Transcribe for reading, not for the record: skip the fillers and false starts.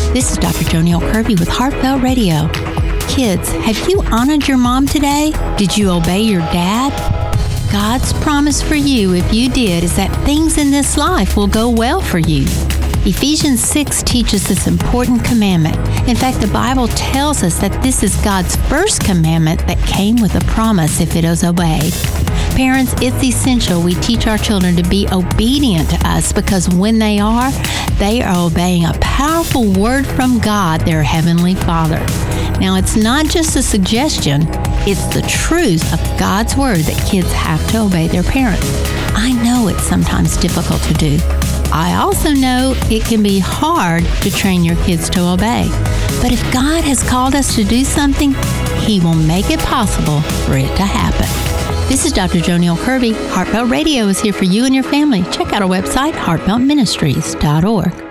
This is Dr. Joniel Kirby with Heartfelt Radio. Kids, have you honored your mom today? Did you obey your dad? God's promise for you, if you did, is that things in this life will go well for you. Ephesians 6 teaches this important commandment. In fact, the Bible tells us that this is God's first commandment that came with a promise if it is obeyed. Parents, it's essential we teach our children to be obedient to us, because when they are obeying a powerful word from God, their Heavenly Father. Now, it's not just a suggestion, it's the truth of God's word that kids have to obey their parents. I know it's sometimes difficult to do. I also know it can be hard to train your kids to obey. But if God has called us to do something, He will make it possible for it to happen. This is Dr. Joniel Kirby. Heartfelt Radio is here for you and your family. Check out our website, heartfeltministries.org.